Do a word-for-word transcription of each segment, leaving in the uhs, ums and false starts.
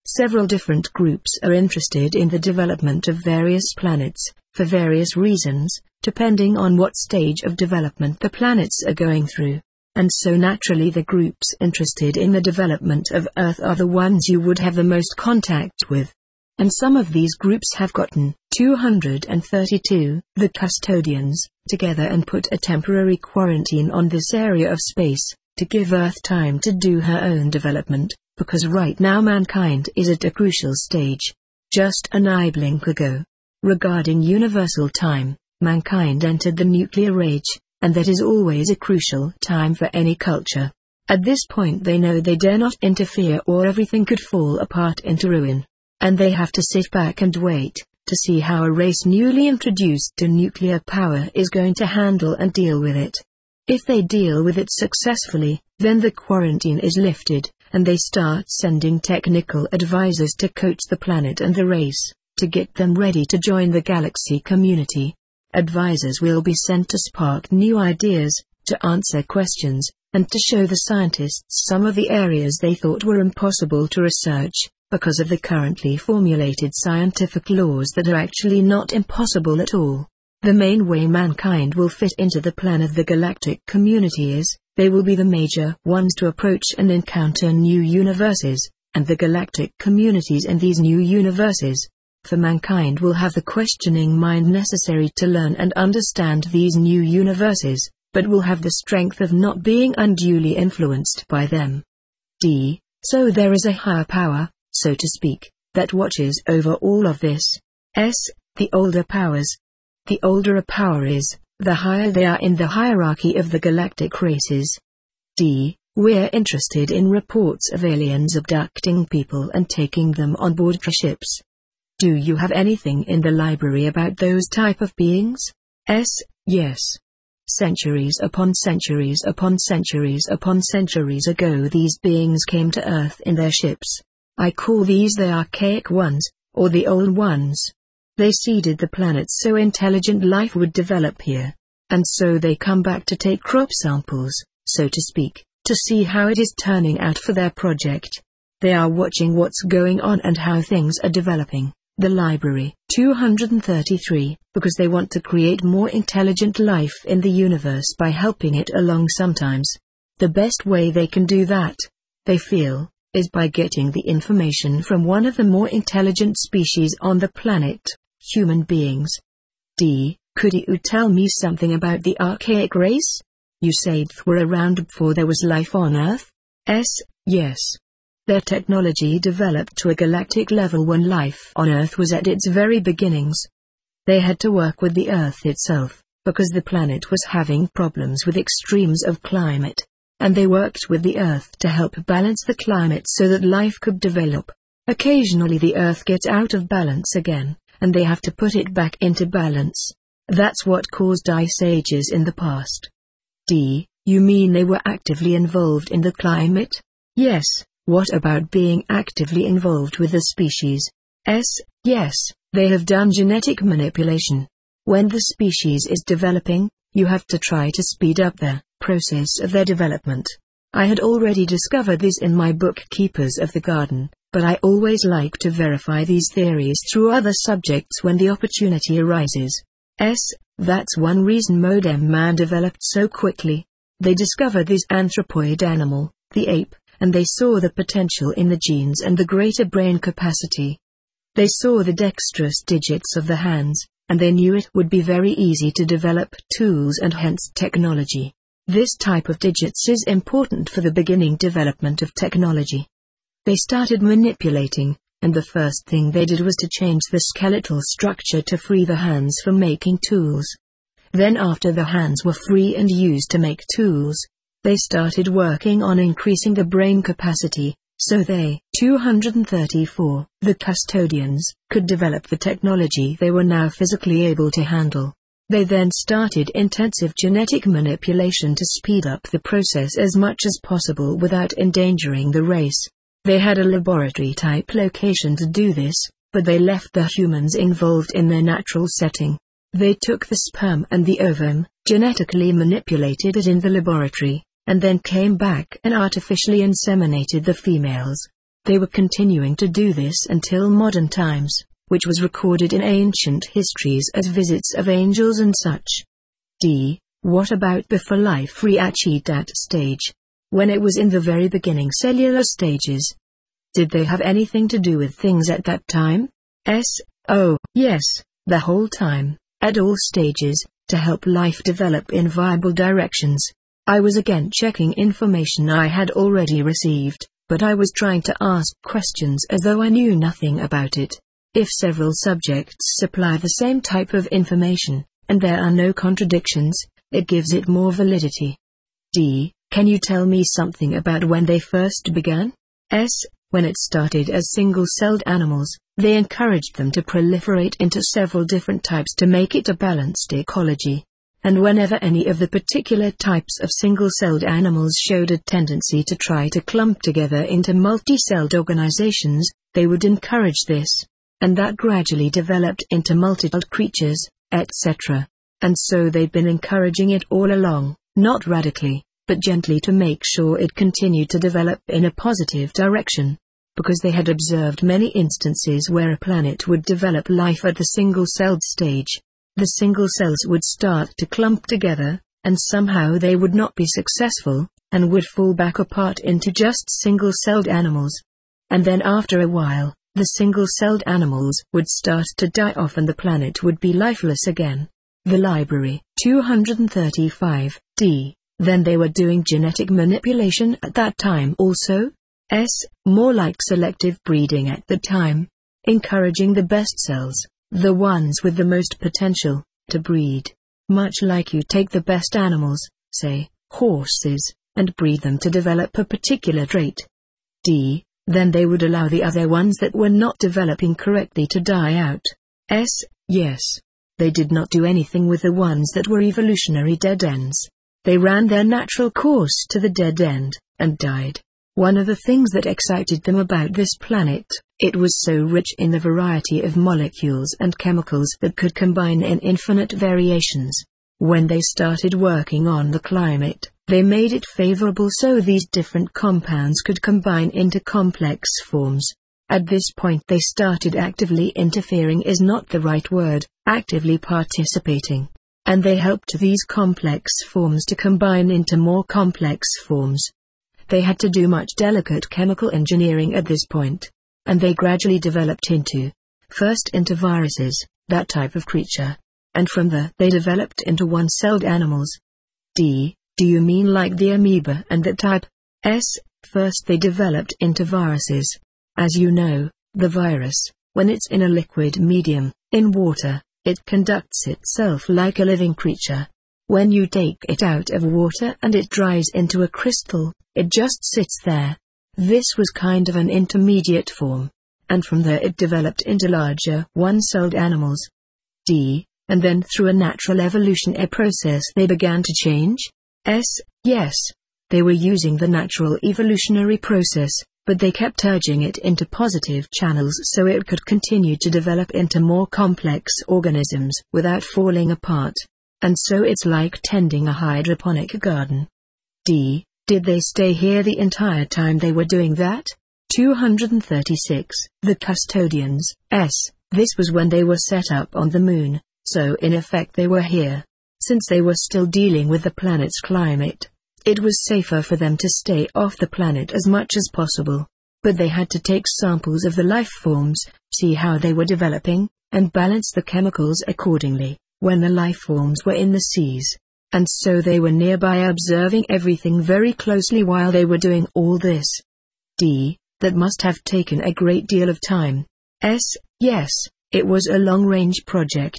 Several different groups are interested in the development of various planets, for various reasons, depending on what stage of development the planets are going through. And so naturally the groups interested in the development of Earth are the ones you would have the most contact with. And some of these groups have gotten two hundred thirty-two, the custodians, together and put a temporary quarantine on this area of space, to give Earth time to do her own development, because right now mankind is at a crucial stage. Just an eye blink ago. Regarding universal time, mankind entered the nuclear age, and that is always a crucial time for any culture. At this point they know they dare not interfere or everything could fall apart into ruin. And they have to sit back and wait, to see how a race newly introduced to nuclear power is going to handle and deal with it. If they deal with it successfully, then the quarantine is lifted, and they start sending technical advisors to coach the planet and the race, to get them ready to join the galaxy community. Advisors will be sent to spark new ideas, to answer questions, and to show the scientists some of the areas they thought were impossible to research, because of the currently formulated scientific laws that are actually not impossible at all. The main way mankind will fit into the plan of the galactic community is, they will be the major ones to approach and encounter new universes, and the galactic communities in these new universes. For mankind will have the questioning mind necessary to learn and understand these new universes, but will have the strength of not being unduly influenced by them. D. So there is a higher power, so to speak, that watches over all of this. S. The older powers. The older a power is, the higher they are in the hierarchy of the galactic races. D. We're interested in reports of aliens abducting people and taking them on board ships. Do you have anything in the library about those type of beings? S. Yes. Centuries upon centuries upon centuries upon centuries ago these beings came to Earth in their ships. I call these the archaic ones, or the old ones. They seeded the planet so intelligent life would develop here. And so they come back to take crop samples, so to speak, to see how it is turning out for their project. They are watching what's going on and how things are developing. The library, two hundred thirty-three, because they want to create more intelligent life in the universe by helping it along sometimes. The best way they can do that, they feel, is by getting the information from one of the more intelligent species on the planet, human beings. D. Could you tell me something about the archaic race? You said they were around before there was life on Earth? S. Yes. Their technology developed to a galactic level when life on Earth was at its very beginnings. They had to work with the Earth itself, because the planet was having problems with extremes of climate. And they worked with the Earth to help balance the climate so that life could develop. Occasionally the Earth gets out of balance again, and they have to put it back into balance. That's what caused ice ages in the past. D. You mean they were actively involved in the climate? Yes. What about being actively involved with the species? S. Yes, they have done genetic manipulation. When the species is developing, you have to try to speed up the process of their development. I had already discovered this in my book Keepers of the Garden, but I always like to verify these theories through other subjects when the opportunity arises. S. That's one reason Modem Man developed so quickly. They discovered this anthropoid animal, the ape, and they saw the potential in the genes and the greater brain capacity. They saw the dexterous digits of the hands, and they knew it would be very easy to develop tools and hence technology. This type of digits is important for the beginning development of technology. They started manipulating, and the first thing they did was to change the skeletal structure to free the hands from making tools. Then after the hands were free and used to make tools, they started working on increasing the brain capacity, so they, two hundred thirty-four, the custodians, could develop the technology they were now physically able to handle. They then started intensive genetic manipulation to speed up the process as much as possible without endangering the race. They had a laboratory-type location to do this, but they left the humans involved in their natural setting. They took the sperm and the ovum, genetically manipulated it in the laboratory, and then came back and artificially inseminated the females. They were continuing to do this until modern times, which was recorded in ancient histories as visits of angels and such. D. What about before life reached that stage? When it was in the very beginning cellular stages? Did they have anything to do with things at that time? S. Oh, yes, the whole time, at all stages, to help life develop in viable directions. I was again checking information I had already received, but I was trying to ask questions as though I knew nothing about it. If several subjects supply the same type of information, and there are no contradictions, it gives it more validity. D. Can you tell me something about when they first began? S. When it started as single-celled animals, they encouraged them to proliferate into several different types to make it a balanced ecology. And whenever any of the particular types of single-celled animals showed a tendency to try to clump together into multi-celled organizations, they would encourage this. And that gradually developed into multi-celled creatures, et cetera. And so they've been encouraging it all along, not radically, but gently to make sure it continued to develop in a positive direction. Because they had observed many instances where a planet would develop life at the single-celled stage. The single cells would start to clump together, and somehow they would not be successful, and would fall back apart into just single-celled animals. And then after a while, the single-celled animals would start to die off and the planet would be lifeless again. The Library, two thirty-five, D. Then they were doing genetic manipulation at that time also? S. More like selective breeding at the time. Encouraging the best cells, the ones with the most potential, to breed. Much like you take the best animals, say, horses, and breed them to develop a particular trait. D. Then they would allow the other ones that were not developing correctly to die out. S. Yes. They did not do anything with the ones that were evolutionary dead ends. They ran their natural course to the dead end, and died. One of the things that excited them about this planet, it was so rich in the variety of molecules and chemicals that could combine in infinite variations. When they started working on the climate, they made it favorable so these different compounds could combine into complex forms. At this point they started actively interfering is not the right word, actively participating. And they helped these complex forms to combine into more complex forms. They had to do much delicate chemical engineering at this point. And they gradually developed into, first into viruses, that type of creature. And from there they developed into one-celled animals. D. Do you mean like the amoeba and that type? S. First they developed into viruses. As you know, the virus, when it's in a liquid medium, in water, it conducts itself like a living creature. When you take it out of water and it dries into a crystal, it just sits there. This was kind of an intermediate form. And from there it developed into larger, one-celled animals. D. And then through a natural evolution a process they began to change? S. Yes. They were using the natural evolutionary process, but they kept urging it into positive channels so it could continue to develop into more complex organisms without falling apart. And so it's like tending a hydroponic garden. D. Did they stay here the entire time they were doing that? two thirty-six. The custodians. S. This was when they were set up on the moon, so in effect they were here. Since they were still dealing with the planet's climate, it was safer for them to stay off the planet as much as possible. But they had to take samples of the life forms, see how they were developing, and balance the chemicals accordingly, when the life forms were in the seas. And so they were nearby observing everything very closely while they were doing all this. D. That must have taken a great deal of time. S. Yes, it was a long-range project.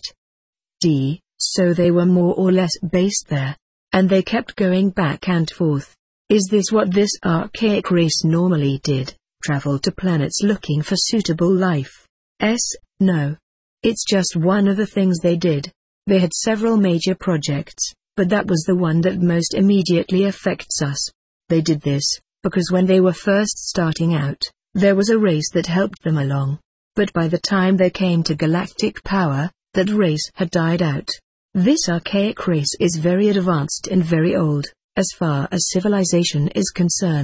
D. So they were more or less based there. And they kept going back and forth. Is this what this archaic race normally did, travel to planets looking for suitable life? S. No. It's just one of the things they did. They had several major projects, but that was the one that most immediately affects us. They did this, because when they were first starting out, there was a race that helped them along. But by the time they came to galactic power, that race had died out. This archaic race is very advanced and very old, as far as civilization is concerned.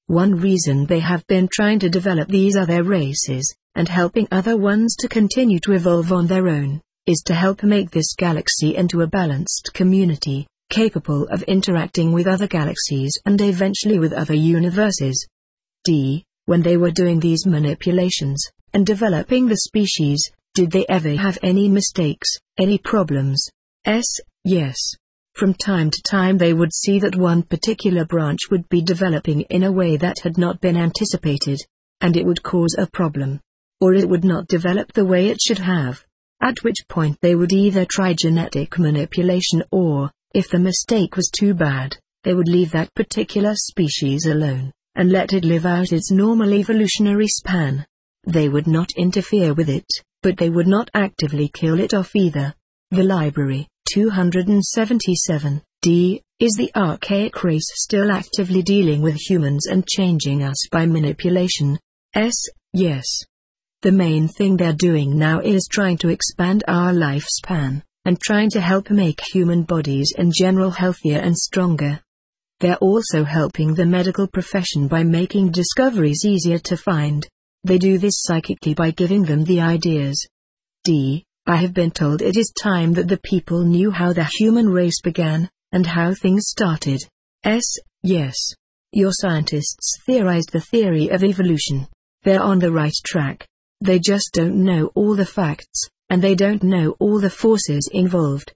One reason they have been trying to develop these other races, and helping other ones to continue to evolve on their own, is to help make this galaxy into a balanced community, capable of interacting with other galaxies and eventually with other universes. D. When they were doing these manipulations, and developing the species, did they ever have any mistakes, any problems? S. Yes. From time to time they would see that one particular branch would be developing in a way that had not been anticipated, and it would cause a problem. Or it would not develop the way it should have, at which point they would either try genetic manipulation or, if the mistake was too bad, they would leave that particular species alone, and let it live out its normal evolutionary span. They would not interfere with it, but they would not actively kill it off either. The Library, two hundred seventy-seven, D. Is the archaic race still actively dealing with humans and changing us by manipulation? S. Yes. The main thing they're doing now is trying to expand our lifespan, and trying to help make human bodies in general healthier and stronger. They're also helping the medical profession by making discoveries easier to find. They do this psychically by giving them the ideas. D. I have been told it is time that the people knew how the human race began, and how things started. S. Yes. Your scientists theorized the theory of evolution. They're on the right track. They just don't know all the facts, and they don't know all the forces involved.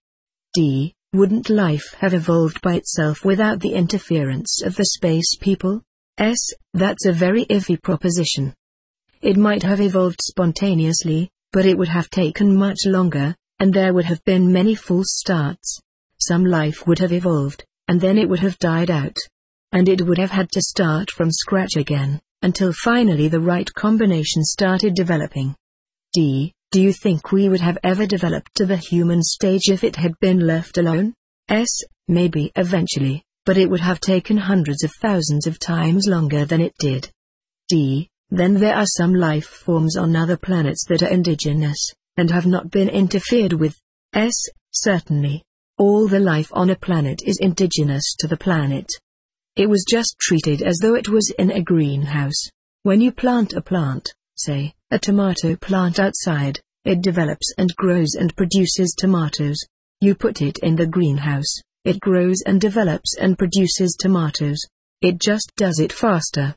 D. Wouldn't life have evolved by itself without the interference of the space people? S. That's a very iffy proposition. It might have evolved spontaneously, but it would have taken much longer, and there would have been many false starts. Some life would have evolved, and then it would have died out. And it would have had to start from scratch again, until finally the right combination started developing. D. Do you think we would have ever developed to the human stage if it had been left alone? S. Maybe eventually, but it would have taken hundreds of thousands of times longer than it did. D. Then there are some life forms on other planets that are indigenous, and have not been interfered with. S. Certainly. All the life on a planet is indigenous to the planet. It was just treated as though it was in a greenhouse. When you plant a plant, say, a tomato plant outside, it develops and grows and produces tomatoes. You put it in the greenhouse, it grows and develops and produces tomatoes. It just does it faster.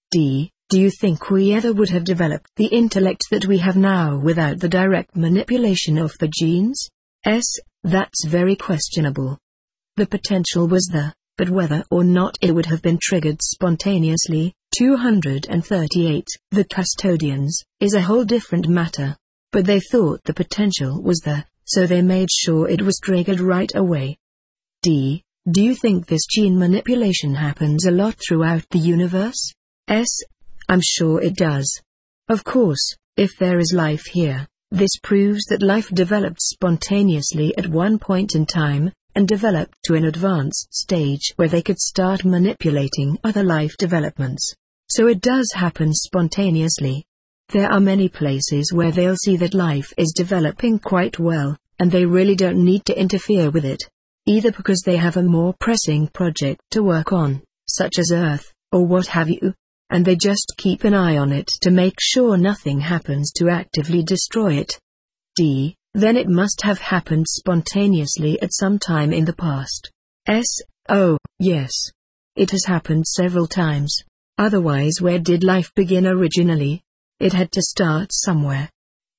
D. Do you think we ever would have developed the intellect that we have now without the direct manipulation of the genes? S. That's very questionable. The potential was there, but whether or not it would have been triggered spontaneously, two hundred thirty-eight, the custodians, is a whole different matter. But they thought the potential was there, so they made sure it was triggered right away. D. Do you think this gene manipulation happens a lot throughout the universe? S. I'm sure it does. Of course, if there is life here, this proves that life developed spontaneously at one point in time, and developed to an advanced stage where they could start manipulating other life developments. So it does happen spontaneously. There are many places where they'll see that life is developing quite well, and they really don't need to interfere with it. Either because they have a more pressing project to work on, such as Earth, or what have you, and they just keep an eye on it to make sure nothing happens to actively destroy it. D. Then it must have happened spontaneously at some time in the past. S. Oh, yes. It has happened several times. Otherwise, where did life begin originally? It had to start somewhere.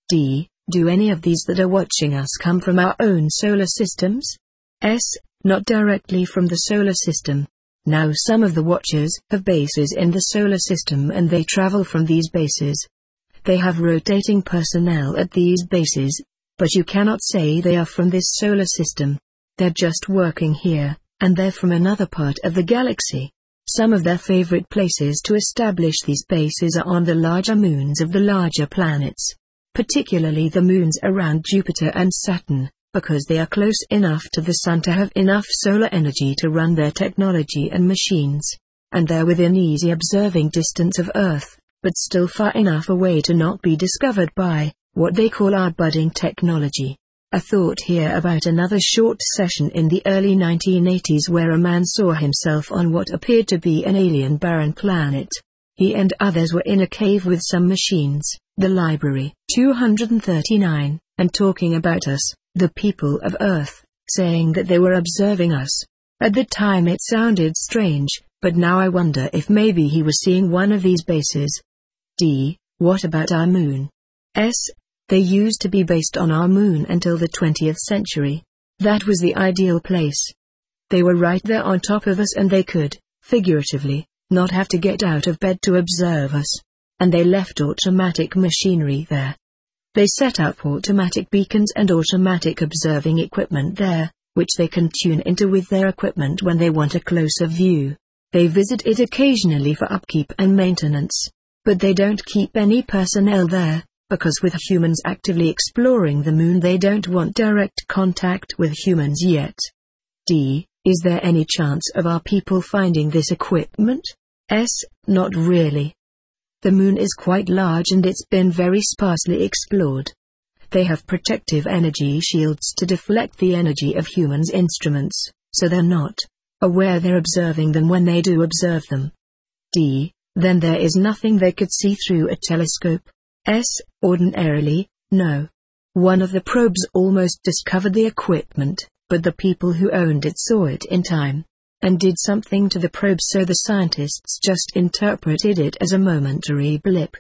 D. Do any of these that are watching us come from our own solar systems? S. Not directly from the solar system. Now some of the watchers have bases in the solar system and they travel from these bases. They have rotating personnel at these bases, but you cannot say they are from this solar system. They're just working here, and they're from another part of the galaxy. Some of their favorite places to establish these bases are on the larger moons of the larger planets, particularly the moons around Jupiter and Saturn, because they are close enough to the Sun to have enough solar energy to run their technology and machines, and they're within easy observing distance of Earth, but still far enough away to not be discovered by what they call our budding technology. A thought here about another short session in the early nineteen eighties where a man saw himself on what appeared to be an alien barren planet. He and others were in a cave with some machines, the library, two hundred thirty-nine, and talking about us, the people of Earth, saying that they were observing us. At the time it sounded strange, but now I wonder if maybe he was seeing one of these bases. D. What about our moon? S. They used to be based on our moon until the twentieth century. That was the ideal place. They were right there on top of us and they could, figuratively, not have to get out of bed to observe us. And they left automatic machinery there. They set up automatic beacons and automatic observing equipment there, which they can tune into with their equipment when they want a closer view. They visit it occasionally for upkeep and maintenance. But they don't keep any personnel there, because with humans actively exploring the moon they don't want direct contact with humans yet. D. Is there any chance of our people finding this equipment? S. Not really. The moon is quite large and it's been very sparsely explored. They have protective energy shields to deflect the energy of humans' instruments, so they're not aware they're observing them when they do observe them. D. Then there is nothing they could see through a telescope? S. Ordinarily, no. One of the probes almost discovered the equipment, but the people who owned it saw it in time, and did something to the probe so the scientists just interpreted it as a momentary blip.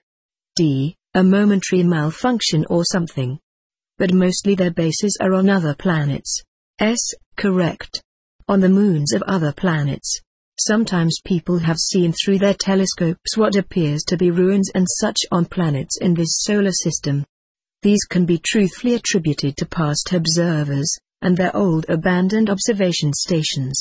D. A momentary malfunction or something. But mostly their bases are on other planets. S. Correct. On the moons of other planets. Sometimes people have seen through their telescopes what appears to be ruins and such on planets in this solar system. These can be truthfully attributed to past observers, and their old abandoned observation stations.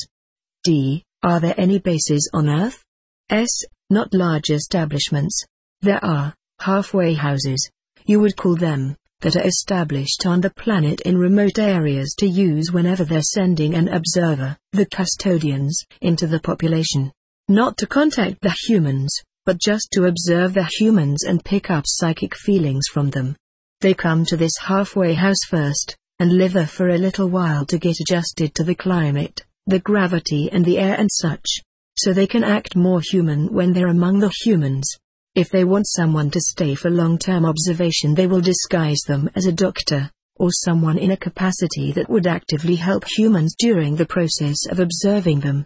D. Are there any bases on Earth? S. Not large establishments. There are halfway houses, you would call them, that are established on the planet in remote areas to use whenever they're sending an observer, the custodians, into the population. Not to contact the humans, but just to observe the humans and pick up psychic feelings from them. They come to this halfway house first, and live there for a little while to get adjusted to the climate, the gravity and the air and such, so they can act more human when they're among the humans. If they want someone to stay for long-term observation they will disguise them as a doctor, or someone in a capacity that would actively help humans during the process of observing them.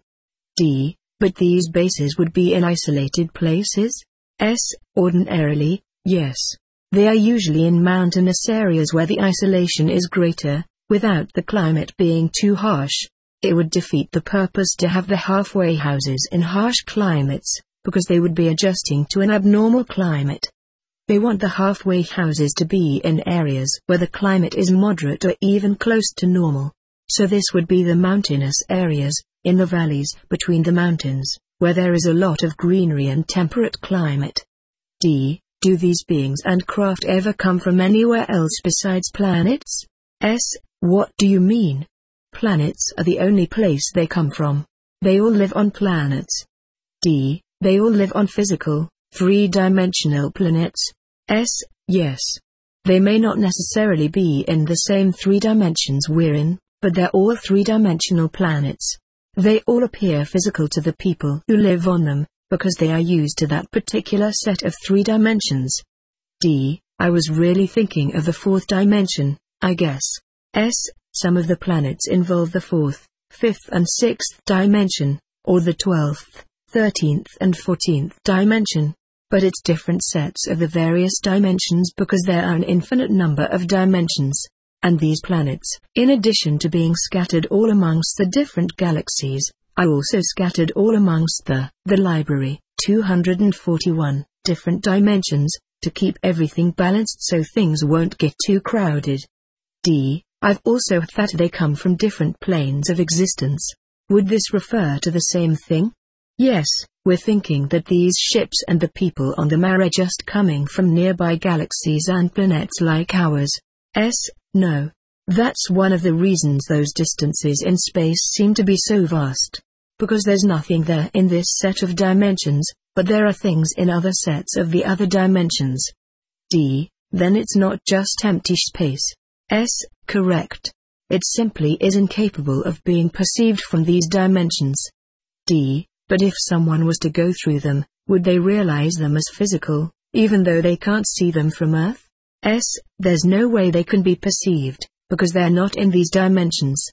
D. But these bases would be in isolated places? S. Ordinarily, yes. They are usually in mountainous areas where the isolation is greater, without the climate being too harsh. It would defeat the purpose to have the halfway houses in harsh climates, because they would be adjusting to an abnormal climate. They want the halfway houses to be in areas where the climate is moderate or even close to normal. So this would be the mountainous areas, in the valleys between the mountains, where there is a lot of greenery and temperate climate. D. Do these beings and craft ever come from anywhere else besides planets? S. What do you mean? Planets are the only place they come from. They all live on planets. D. They all live on physical, three-dimensional planets? S. Yes. They may not necessarily be in the same three dimensions we're in, but they're all three-dimensional planets. They all appear physical to the people who live on them, because they are used to that particular set of three dimensions. D. I was really thinking of the fourth dimension, I guess. S. Some of the planets involve the fourth, fifth and sixth dimension, or the twelfth, thirteenth and fourteenth dimension. But it's different sets of the various dimensions because there are an infinite number of dimensions. And these planets, in addition to being scattered all amongst the different galaxies, are also scattered all amongst the, the library, two hundred forty-one, different dimensions, to keep everything balanced so things won't get too crowded. D. I've also thought they come from different planes of existence. Would this refer to the same thing? Yes, we're thinking that these ships and the people on them are just coming from nearby galaxies and planets like ours. S. No. That's one of the reasons those distances in space seem to be so vast. Because there's nothing there in this set of dimensions, but there are things in other sets of the other dimensions. D. Then it's not just empty space. S. Correct. It simply is incapable of being perceived from these dimensions. D. But if someone was to go through them, would they realize them as physical, even though they can't see them from Earth? S. There's no way they can be perceived, because they're not in these dimensions.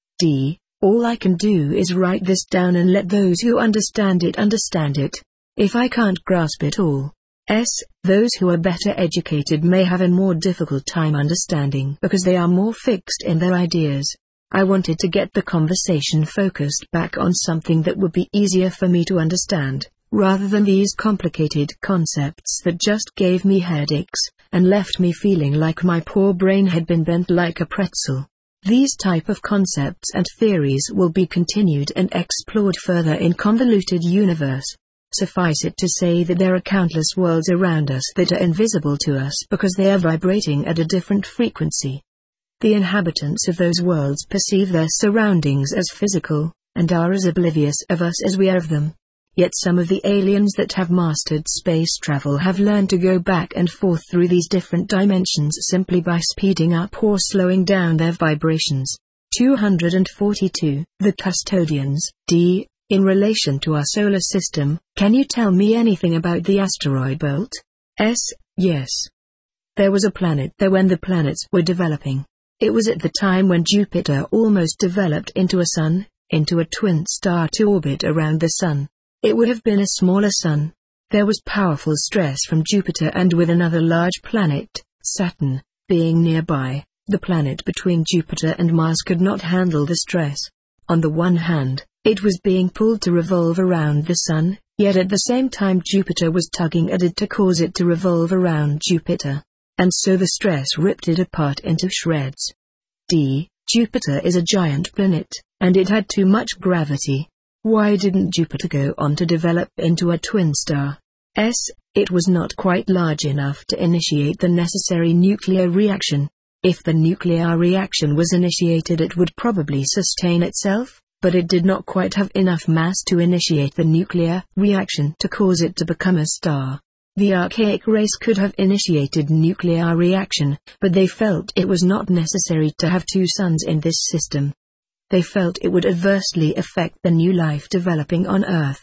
D. All I can do is write this down and let those who understand it understand it. If I can't grasp it all. S. Those who are better educated may have a more difficult time understanding because they are more fixed in their ideas. I wanted to get the conversation focused back on something that would be easier for me to understand, rather than these complicated concepts that just gave me headaches, and left me feeling like my poor brain had been bent like a pretzel. These type of concepts and theories will be continued and explored further in Convoluted Universe. Suffice it to say that there are countless worlds around us that are invisible to us because they are vibrating at a different frequency. The inhabitants of those worlds perceive their surroundings as physical, and are as oblivious of us as we are of them. Yet some of the aliens that have mastered space travel have learned to go back and forth through these different dimensions simply by speeding up or slowing down their vibrations. two hundred forty-two. The Custodians. D. In relation to our solar system, can you tell me anything about the asteroid belt? S. Yes. There was a planet there when the planets were developing. It was at the time when Jupiter almost developed into a sun, into a twin star to orbit around the sun. It would have been a smaller sun. There was powerful stress from Jupiter, and with another large planet, Saturn, being nearby, the planet between Jupiter and Mars could not handle the stress. On the one hand, it was being pulled to revolve around the sun, yet at the same time Jupiter was tugging at it to cause it to revolve around Jupiter. And so the stress ripped it apart into shreds. D. Jupiter is a giant planet, and it had too much gravity. Why didn't Jupiter go on to develop into a twin star? S. It was not quite large enough to initiate the necessary nuclear reaction. If the nuclear reaction was initiated, it would probably sustain itself, but it did not quite have enough mass to initiate the nuclear reaction to cause it to become a star. The archaic race could have initiated nuclear reaction, but they felt it was not necessary to have two suns in this system. They felt it would adversely affect the new life developing on Earth.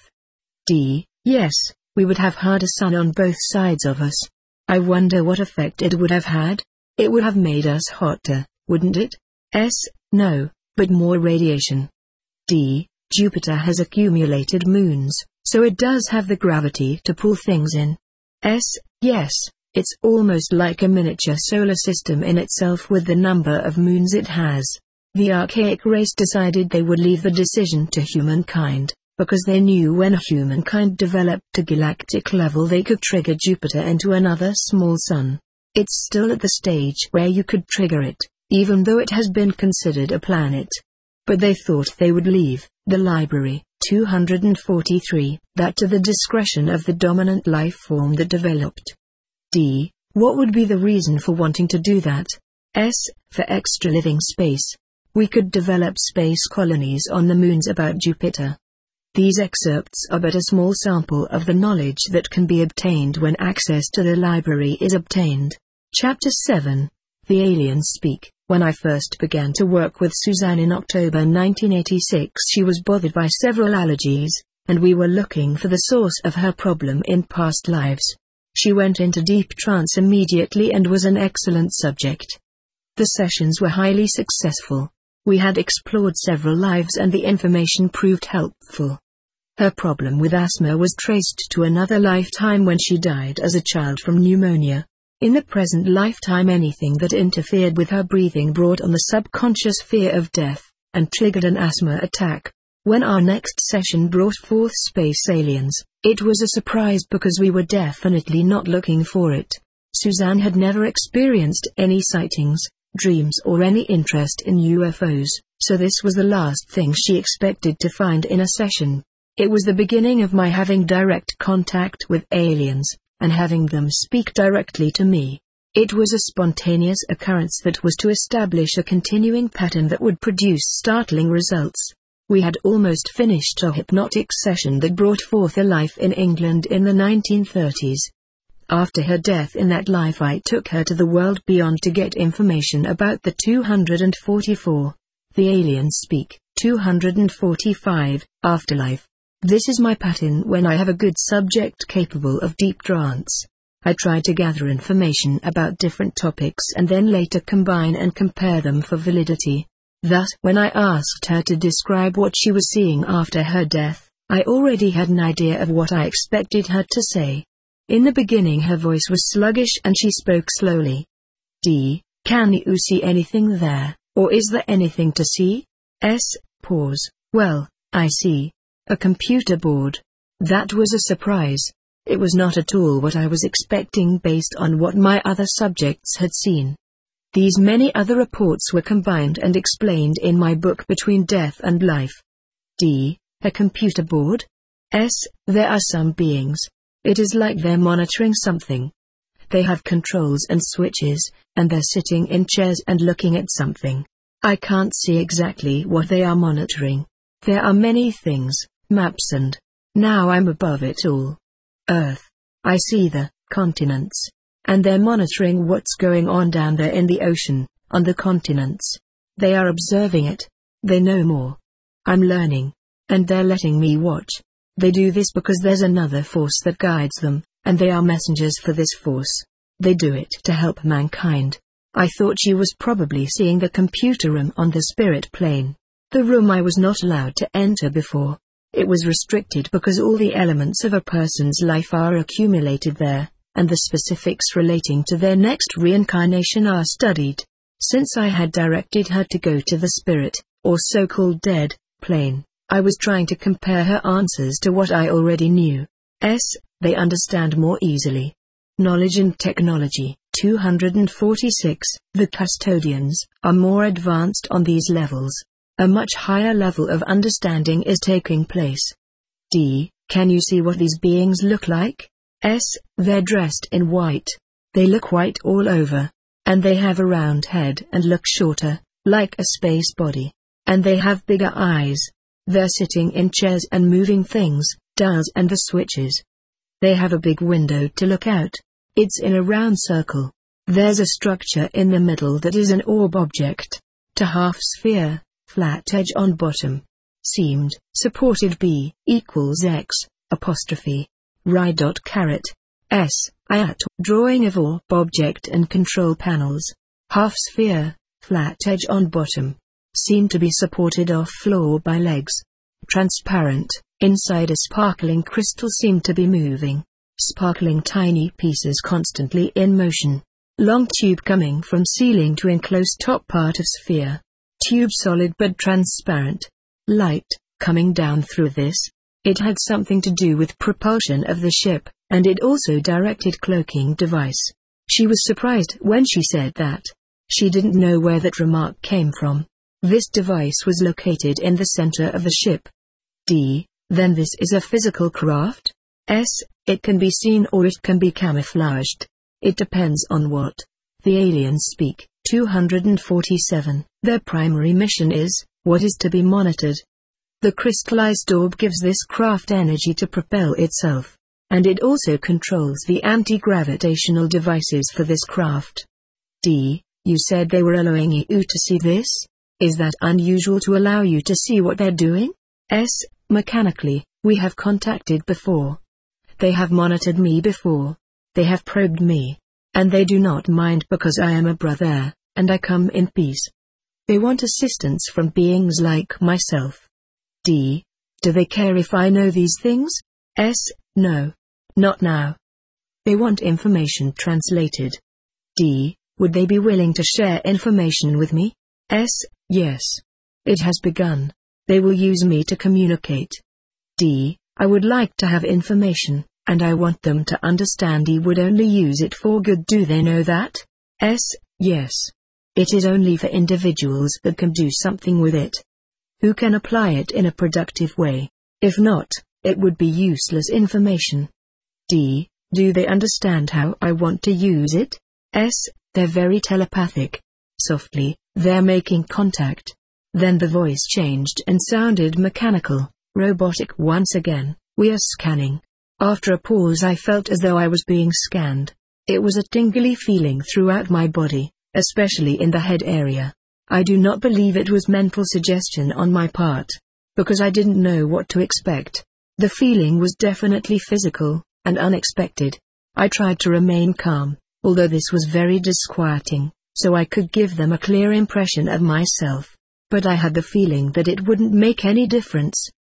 D. Yes, we would have had a sun on both sides of us. I wonder what effect it would have had. It would have made us hotter, wouldn't it? S. No, but more radiation. D. Jupiter has accumulated moons, so it does have the gravity to pull things in. S. Yes, it's almost like a miniature solar system in itself with the number of moons it has. The archaic race decided they would leave the decision to humankind, because they knew when humankind developed to galactic level they could trigger Jupiter into another small sun. It's still at the stage where you could trigger it, even though it has been considered a planet. But they thought they would leave the library, two hundred forty-three, that to the discretion of the dominant life form that developed. D. What would be the reason for wanting to do that? S. For extra living space. We could develop space colonies on the moons about Jupiter. These excerpts are but a small sample of the knowledge that can be obtained when access to the library is obtained. Chapter seven. The Aliens Speak. When I first began to work with Suzanne in October nineteen eighty-six, she was bothered by several allergies, and we were looking for the source of her problem in past lives. She went into deep trance immediately and was an excellent subject. The sessions were highly successful. We had explored several lives and the information proved helpful. Her problem with asthma was traced to another lifetime when she died as a child from pneumonia. In the present lifetime, anything that interfered with her breathing brought on the subconscious fear of death, and triggered an asthma attack. When our next session brought forth space aliens, it was a surprise because we were definitely not looking for it. Suzanne had never experienced any sightings, dreams or any interest in U F Os, so this was the last thing she expected to find in a session. It was the beginning of my having direct contact with aliens, and having them speak directly to me. It was a spontaneous occurrence that was to establish a continuing pattern that would produce startling results. We had almost finished a hypnotic session that brought forth a life in England in the nineteen thirties. After her death in that life I took her to the world beyond to get information about the two hundred forty-four. The aliens speak, two hundred forty-five, afterlife. This is my pattern when I have a good subject capable of deep trance. I try to gather information about different topics and then later combine and compare them for validity. Thus, when I asked her to describe what she was seeing after her death, I already had an idea of what I expected her to say. In the beginning her voice was sluggish and she spoke slowly. D. Can you see anything there, or is there anything to see? S. Pause. Well, I see. A computer board. That was a surprise. It was not at all what I was expecting based on what my other subjects had seen. These many other reports were combined and explained in my book Between Death and Life. D. A computer board? S. There are some beings. It is like they're monitoring something. They have controls and switches, and they're sitting in chairs and looking at something. I can't see exactly what they are monitoring. There are many things, maps and... Now I'm above it all. Earth. I see the continents. And they're monitoring what's going on down there in the ocean, on the continents. They are observing it. They know more. I'm learning. And they're letting me watch. They do this because there's another force that guides them, and they are messengers for this force. They do it to help mankind. I thought she was probably seeing the computer room on the spirit plane. The room I was not allowed to enter before. It was restricted because all the elements of a person's life are accumulated there, and the specifics relating to their next reincarnation are studied. Since I had directed her to go to the spirit, or so-called dead, plane, I was trying to compare her answers to what I already knew. S. They understand more easily. Knowledge and technology. two hundred forty-six. The custodians are more advanced on these levels. A much higher level of understanding is taking place. D. Can you see what these beings look like? S. They're dressed in white. They look white all over. And they have a round head and look shorter, like a space body. And they have bigger eyes. They're sitting in chairs and moving things, dials and the switches. They have a big window to look out. It's in a round circle. There's a structure in the middle that is an orb object. To half sphere, flat edge on bottom. Seamed, supported B, equals X, apostrophe. Y dot caret. S, I at, drawing of orb object and control panels. Half sphere, flat edge on bottom. Seem to be supported off floor by legs. Transparent, inside a sparkling crystal seem to be moving. Sparkling tiny pieces constantly in motion. Long tube coming from ceiling to enclosed top part of sphere. Tube solid but transparent. Light, coming down through this. It had something to do with propulsion of the ship, and it also directed cloaking device. She was surprised when she said that. She didn't know where that remark came from. This device was located in the center of the ship. D. Then this is a physical craft? S. It can be seen or it can be camouflaged. It depends on what. The aliens speak. two hundred forty-seven. Their primary mission is, what is to be monitored. The crystallized orb gives this craft energy to propel itself. And it also controls the anti-gravitational devices for this craft. D. You said they were allowing you to see this? Is that unusual to allow you to see what they're doing? S. Mechanically, we have contacted before. They have monitored me before. They have probed me. And they do not mind because I am a brother, and I come in peace. They want assistance from beings like myself. D. Do they care if I know these things? S. No. Not now. They want information translated. D. Would they be willing to share information with me? S. Yes. It has begun. They will use me to communicate. D. I would like to have information, and I want them to understand he would only use it for good. Do they know that? S. Yes. It is only for individuals that can do something with it. Who can apply it in a productive way. If not, it would be useless information. D. Do they understand how I want to use it? S. They're very telepathic. Softly, they're making contact. Then the voice changed and sounded mechanical, robotic once again. We are scanning. After a pause I felt as though I was being scanned. It was a tingly feeling throughout my body, especially in the head area. I do not believe it was mental suggestion on my part, because I didn't know what to expect. The feeling was definitely physical, and unexpected. I tried to remain calm, although this was very disquieting, so I could give them a clear impression of myself. But I had the feeling that it wouldn't make any difference.